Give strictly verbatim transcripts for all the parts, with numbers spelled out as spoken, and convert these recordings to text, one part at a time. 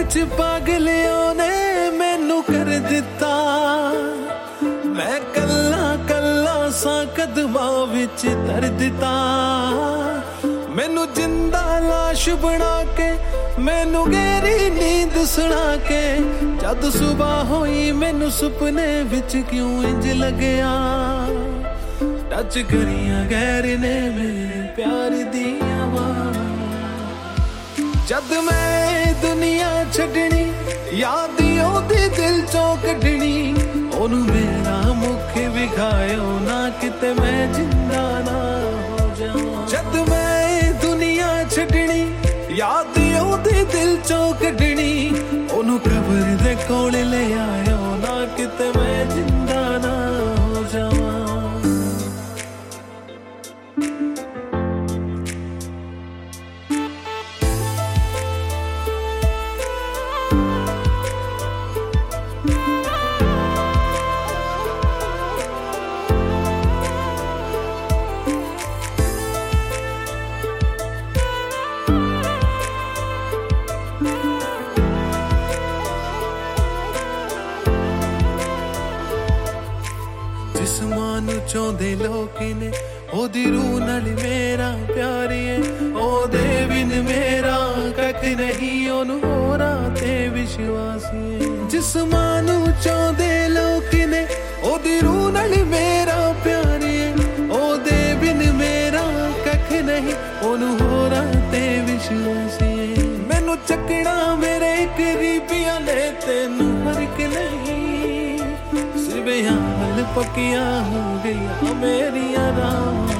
विच पागलियों ने मैनू कर दिता मैं कल्ला कल्ला सा कदमां विच धर दिता मैनू जिंदा लाश बना के मैनू गहरी नींद सुना के जद सुबह होई मैनू सुपने विच क्यों इंज लगया टच करियां गैर ने मेरे प्यार दियां बां जद मैं दुनिया छड्डनी याद ओदी दिल चों कड्डनी ओनू मेरा मुख विखायो ना किते मैं जिंदा ना हो जावां जद मैं दुनिया छड्डनी याद ओदी दिल चों कड्डनी ओनू कबर दे कोल ले आयो ना किते मैं जिंदा ना हो जावां चाहते लोग ने ओदी रूह नाल मेरा प्यार है ओदे बिन मेरा कख नहीं ओनू होरा ते विश्वास है जिस्मानू चाहते लोग ने ओदी रूह नाल मेरा प्यार है ओदे बिन मेरा कख नहीं ओनू होरा ते विश्वास है मैनू चकना मेरे करीबियां ने तेनू फर्क नहीं बेहाल पक्कियां हो गई मेरिया राह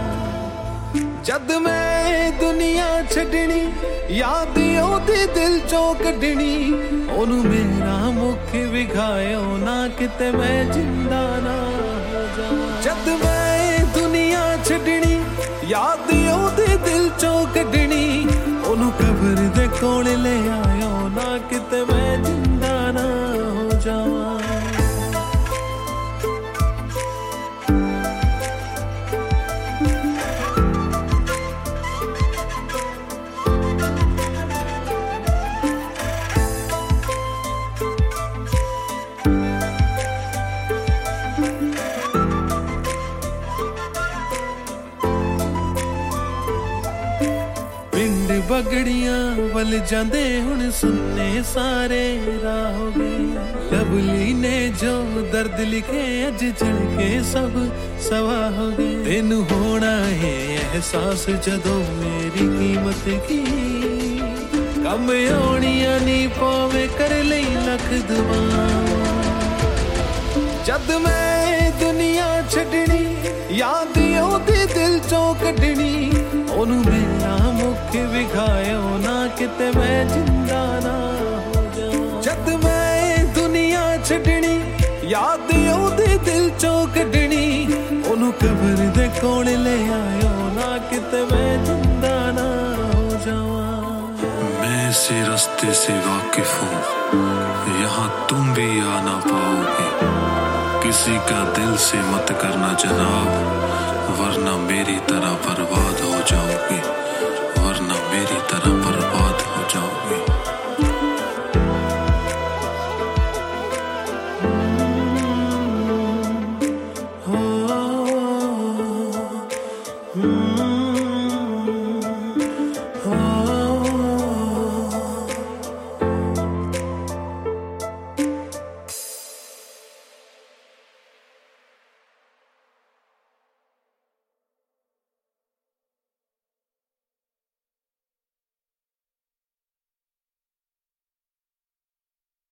जद मैं दुनिया छड्डनी याद ओदी दिल चों कड्डनी ओनू मेरा मुख विखायो ना किते मैं जिंदा ना हो जावां जद मैं दुनिया छड्डनी याद ओदी दिल चों कड्डनी ओनू कबर दे कोल ले आयो ना किते मैं जिंदा ना हो जावां बगड़ियां वल जांदे हुण सुनने सारे राह हो गए लवली ने जो दर्द लिखे अज चढ़ के सब सवा हो गए तेनू होना है एहसास जदों मेरी कीमत की कम आउणियां नी पावे कर लई लख दुआ जद मैं दुनिया छड्डनी याद ओदी दिल चों कड्डनी ओनू मेरा मुख विखायो ना किते मैं जिंदा ना हो जावां जद मैं दुनिया छड्डनी याद ओदी दिल चों कड्डनी ओनू कबर दे कोल ले आयो ना किते मैं जिंदा ना हो जावां मैं इसी रास्ते से वाकिफ हूँ यहाँ तुम भी आ ना पाओगे किसी का दिल से मत करना जनाब वरना मेरी तरह बर्बाद हो जाओगे वरना मेरी तरह बर्बाद हो जाओगे oh, oh, oh, oh.